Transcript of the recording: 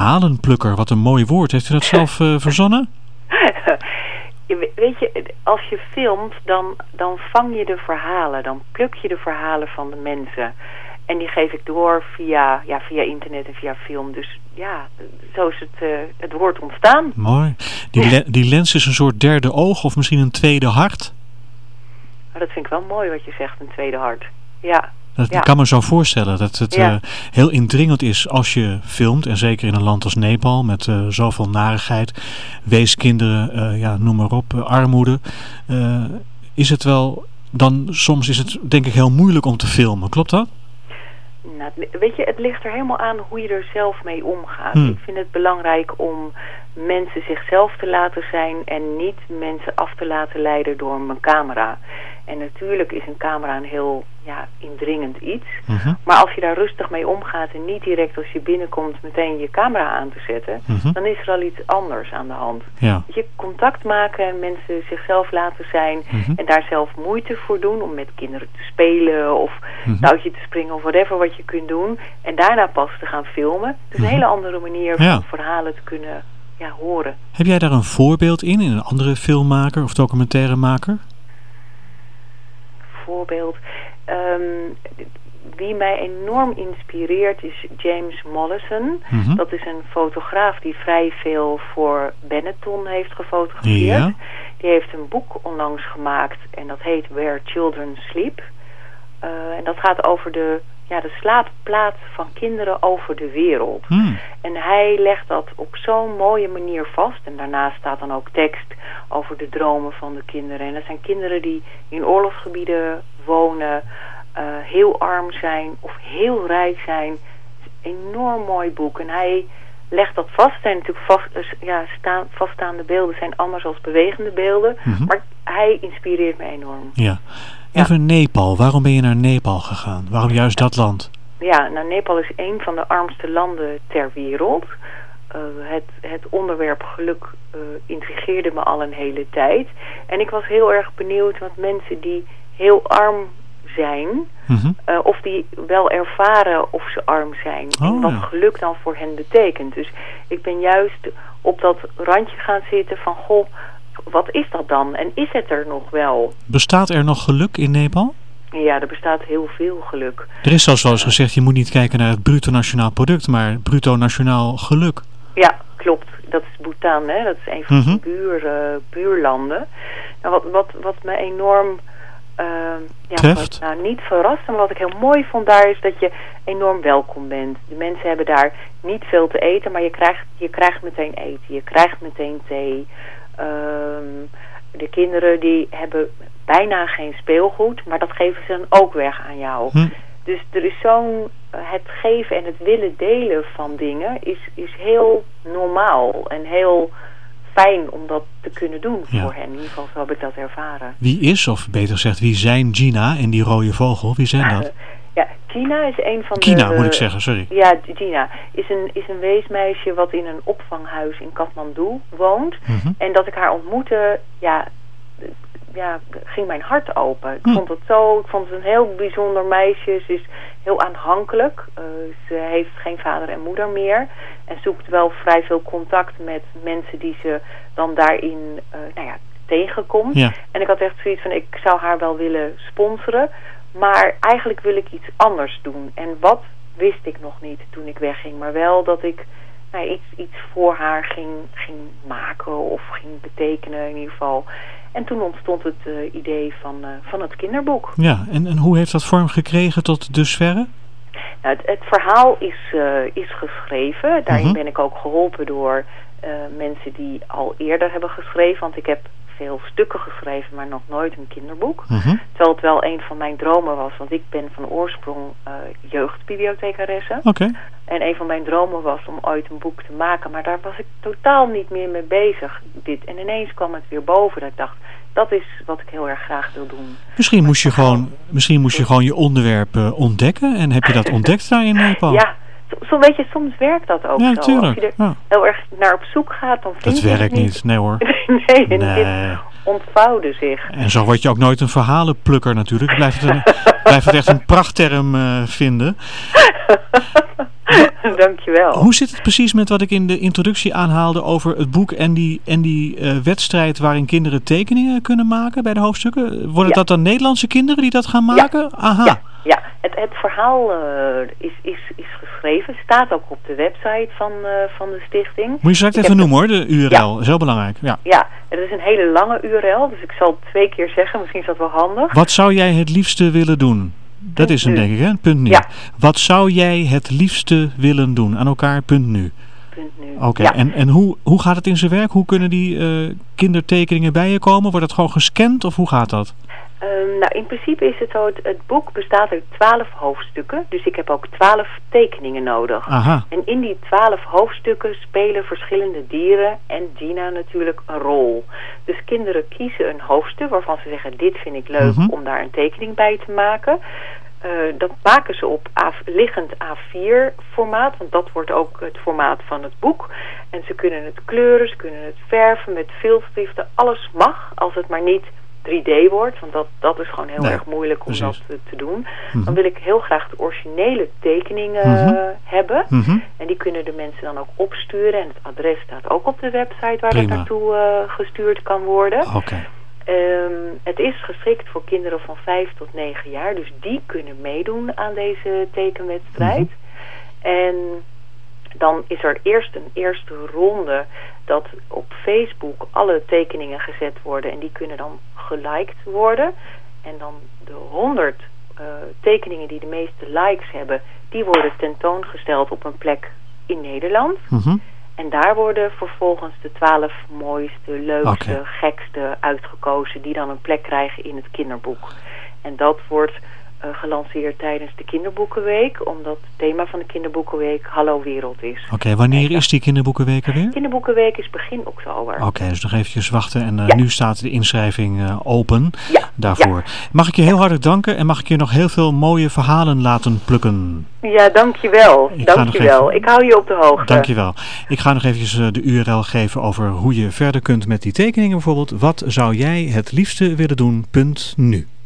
verhalenplukker, wat een mooi woord. Heeft u dat zelf verzonnen? Weet je, als je filmt, dan vang je de verhalen. Dan pluk je de verhalen van de mensen. En die geef ik door via internet en via film. Dus ja, zo is het woord ontstaan. Mooi. Die lens is een soort derde oog of misschien een tweede hart? Maar dat vind ik wel mooi wat je zegt, een tweede hart. Ja. Ik kan me zo voorstellen dat het heel indringend is als je filmt. En zeker in een land als Nepal met zoveel narigheid. Weeskinderen, noem maar op, armoede. Is het wel, dan soms is het denk ik heel moeilijk om te filmen. Klopt dat? Nou, weet je, het ligt er helemaal aan hoe je er zelf mee omgaat. Ik vind het belangrijk om mensen zichzelf te laten zijn en niet mensen af te laten leiden door mijn camera. En natuurlijk is een camera een heel indringend iets. Maar als je daar rustig mee omgaat en niet direct als je binnenkomt meteen je camera aan te zetten, dan is er al iets anders aan de hand. Ja. Je contact maken en mensen zichzelf laten zijn en daar zelf moeite voor doen om met kinderen te spelen of touwtje te springen of whatever wat je kunt doen. En daarna pas te gaan filmen. Het is een hele andere manier van verhalen te kunnen horen. Heb jij daar een voorbeeld in een andere filmmaker of documentairemaker? Voorbeeld. Wie mij enorm inspireert is James Mollison. Dat is een fotograaf die vrij veel voor Benetton heeft gefotografeerd. Ja. Die heeft een boek onlangs gemaakt en dat heet Where Children Sleep. En dat gaat over de slaapplaats van kinderen over de wereld. En hij legt dat op zo'n mooie manier vast. En daarnaast staat dan ook tekst over de dromen van de kinderen. En dat zijn kinderen die in oorlogsgebieden wonen, heel arm zijn of heel rijk zijn. Het is een enorm mooi boek. En hij legt dat vast. Het zijn natuurlijk vaststaande beelden zijn anders als bewegende beelden. Maar hij inspireert me enorm. Ja. Even Nepal. Waarom ben je naar Nepal gegaan? Waarom juist dat land? Ja, nou, Nepal is een van de armste landen ter wereld. Het onderwerp geluk intrigeerde me al een hele tijd. En ik was heel erg benieuwd wat mensen die heel arm zijn, of die wel ervaren of ze arm zijn. En wat geluk dan voor hen betekent. Dus ik ben juist op dat randje gaan zitten van, goh, wat is dat dan? En is het er nog wel? Bestaat er nog geluk in Nepal? Ja, er bestaat heel veel geluk. Er is zelfs wel eens gezegd, je moet niet kijken naar het bruto nationaal product, maar bruto nationaal geluk. Ja, klopt. Dat is Bhutan, hè? Dat is een van de buurlanden. Nou, wat me enorm treft? Niet verrast, maar wat ik heel mooi vond daar is dat je enorm welkom bent. De mensen hebben daar niet veel te eten, maar je krijgt meteen eten. Je krijgt meteen thee. De kinderen die hebben bijna geen speelgoed, maar dat geven ze dan ook weg aan jou. Dus er is het geven en het willen delen van dingen is heel normaal en heel fijn om dat te kunnen doen voor hen. In ieder geval zo heb ik dat ervaren. Wie is, of beter gezegd, wie zijn Gina en die rode vogel? Wie zijn dat? Gina is een van Kina, moet ik zeggen, sorry. Ja, Gina is een weesmeisje wat in een opvanghuis in Kathmandu woont. En dat ik haar ontmoette, ging mijn hart open. Ik vond het een heel bijzonder meisje. Ze is heel aanhankelijk. Ze heeft geen vader en moeder meer. En zoekt wel vrij veel contact met mensen die ze dan daarin tegenkomt. Ja. En ik had echt zoiets van, ik zou haar wel willen sponsoren. Maar eigenlijk wil ik iets anders doen. En wat wist ik nog niet toen ik wegging. Maar wel dat ik iets voor haar ging maken of ging betekenen in ieder geval. En toen ontstond het idee van het kinderboek. Ja, en hoe heeft dat vorm gekregen tot dusverre? Nou, het verhaal is geschreven. Daarin ben ik ook geholpen door mensen die al eerder hebben geschreven. Want ik heb veel stukken geschreven, maar nog nooit een kinderboek. Terwijl het wel een van mijn dromen was. Want ik ben van oorsprong jeugdbibliothecaresse. Okay. En een van mijn dromen was om ooit een boek te maken. Maar daar was ik totaal niet meer mee bezig. En ineens kwam het weer boven. Dat ik dacht, dat is wat ik heel erg graag wil doen. Misschien moest je gewoon je onderwerp ontdekken. En heb je dat ontdekt daar in Nepal? Ja, soms werkt dat ook zo. Natuurlijk. Als je er heel erg naar op zoek gaat, dan vind je het werkt niet. Nee hoor. nee. Dit ontvouwde zich. En zo word je ook nooit een verhalenplukker natuurlijk. Blijft het echt een prachtterm vinden. Dankjewel. Hoe zit het precies met wat ik in de introductie aanhaalde over het boek en die wedstrijd waarin kinderen tekeningen kunnen maken bij de hoofdstukken? Worden dat dan Nederlandse kinderen die dat gaan maken? Ja. Aha. Ja. Het verhaal is geschreven, staat ook op de website van de stichting. Moet je straks even noemen hoor, de URL. Ja. Is heel belangrijk. Ja, het is een hele lange URL, dus ik zal het 2 keer zeggen, misschien is dat wel handig. Wat zou jij het liefste willen doen? Dat is hem denk ik, hè? Punt nu. Ja. Wat zou jij het liefste willen doen? Aan elkaar, punt nu. Oké. En hoe gaat het in zijn werk? Hoe kunnen die kindertekeningen bij je komen? Wordt dat gewoon gescand of hoe gaat dat? In principe is het zo, het boek bestaat uit 12 hoofdstukken. Dus ik heb ook 12 tekeningen nodig. Aha. En in die 12 hoofdstukken spelen verschillende dieren en Gina natuurlijk een rol. Dus kinderen kiezen een hoofdstuk waarvan ze zeggen, dit vind ik leuk om daar een tekening bij te maken. Dat maken ze op liggend A4 formaat, want dat wordt ook het formaat van het boek. En ze kunnen het kleuren, ze kunnen het verven met viltstiften. Alles mag, als het maar niet 3D wordt, want dat is gewoon heel erg moeilijk om dat te doen. Dan wil ik heel graag de originele tekeningen hebben. En die kunnen de mensen dan ook opsturen. En het adres staat ook op de website waar dat naartoe gestuurd kan worden. Okay. Het is geschikt voor kinderen van 5 tot 9 jaar. Dus die kunnen meedoen aan deze tekenwedstrijd. En dan is er eerst een eerste ronde dat op Facebook alle tekeningen gezet worden. En die kunnen dan geliked worden. En dan de 100 tekeningen die de meeste likes hebben, die worden tentoongesteld op een plek in Nederland. En daar worden vervolgens de 12 mooiste, leukste, gekste uitgekozen die dan een plek krijgen in het kinderboek. En dat wordt gelanceerd tijdens de Kinderboekenweek, omdat het thema van de Kinderboekenweek Hallo Wereld is. Oké, wanneer is die Kinderboekenweek weer? Kinderboekenweek is begin oktober. Oké, dus nog eventjes wachten en nu staat de inschrijving open daarvoor. Mag ik je heel hartelijk danken en mag ik je nog heel veel mooie verhalen laten plukken? Ja, dankjewel. Ik hou je op de hoogte. Dankjewel. Ik ga nog eventjes de URL geven over hoe je verder kunt met die tekeningen bijvoorbeeld. Wat zou jij het liefste willen doen? Punt nu.